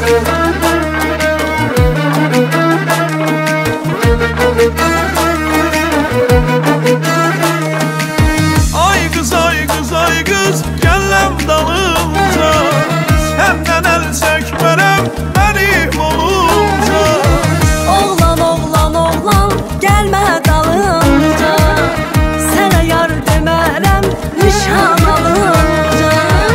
Ay kız ay kız ay kız gəlləm dalınca, səndən əl çəkmərəm mənim olunca. Oğlan oğlan oğlan gəlmə dalınca, sənə yar demərəm nişan alınca.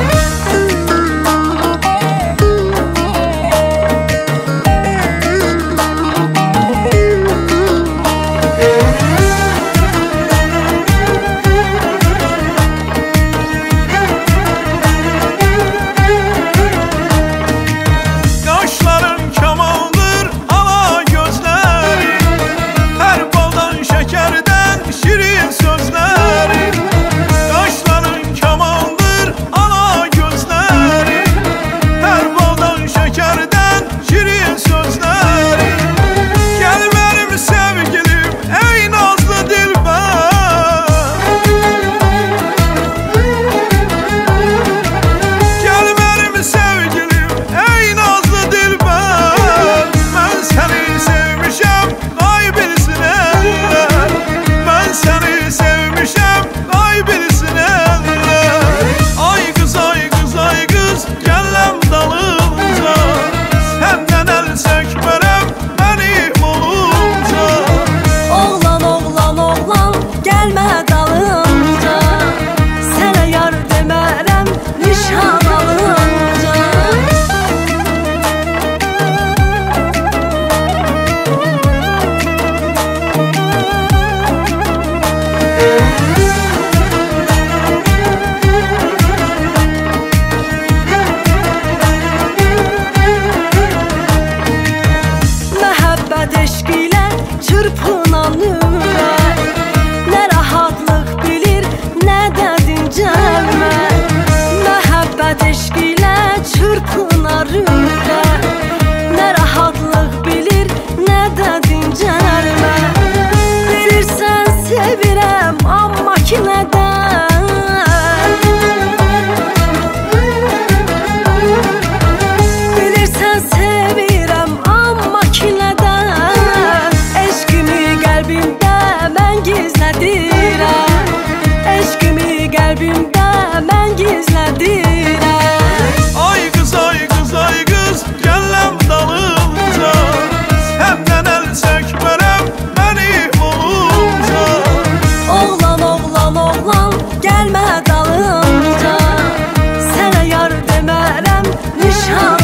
Eşq ilə çırpınan ürək, nə rahatlıq bilir, nə də dincəlmək. Məhəbbət eşq ilə çırpınar ürək, nə rahatlıq bilir, nə də dincəlmək. Bilirsən sevirəm, amma ki nədən? Bilirsən sevirəm, amma ki nədən? Qəlbimdə mən gizlədirəm. Ay kız ay kız ay kız gəlləm dalınca, səndən əl çəkmərəm mənim olunca. Oğlan oğlan oğlan gəlmə dalınca, sənə yar demərəm nişan